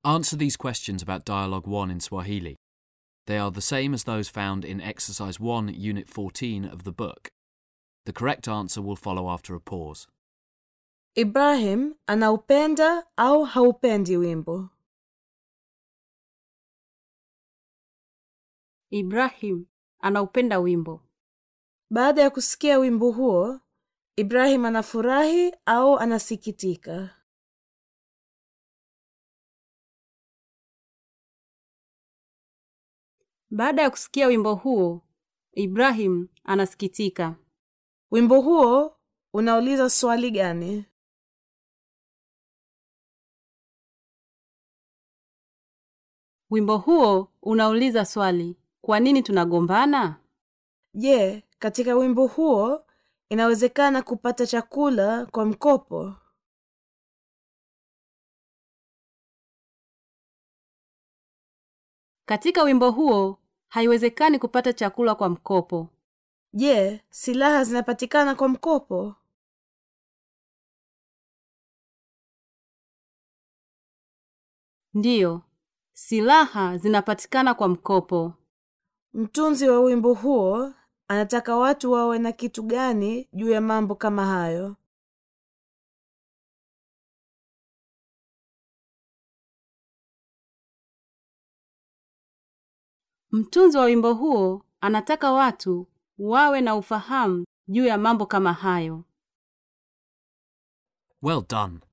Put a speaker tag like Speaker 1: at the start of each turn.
Speaker 1: Answer these questions about Dialogue 1 in Swahili. They are the same as those found in Exercise 1, Unit 14 of the book. The correct answer will follow after a pause.
Speaker 2: Ibrahim anaupenda au haupendi wimbo?
Speaker 3: Ibrahim anaupenda wimbo.
Speaker 2: Baada ya kusikia wimbo huo, Ibrahim anafurahi au anasikitika?
Speaker 3: Baada ya kusikia wimbo huo, Ibrahim anasikitika.
Speaker 2: Wimbo huo unauliza swali gani?
Speaker 3: Wimbo huo unauliza swali, kwa nini tunagombana?
Speaker 2: Je, katika wimbo huo inawezekana kupata chakula kwa mkopo?
Speaker 3: Katika wimbo huo haiwezekani kupata chakula kwa mkopo.
Speaker 2: Je, silaha zinapatikana kwa mkopo?
Speaker 3: Ndiyo, silaha zinapatikana kwa mkopo.
Speaker 2: Mtunzi wa wimbo huo anataka watu wawe na kitu gani juu ya mambo kama hayo?
Speaker 3: Mtunzi wa wimbo huo anataka watu wawe na ufahamu juu ya mambo kama hayo.
Speaker 1: Well done.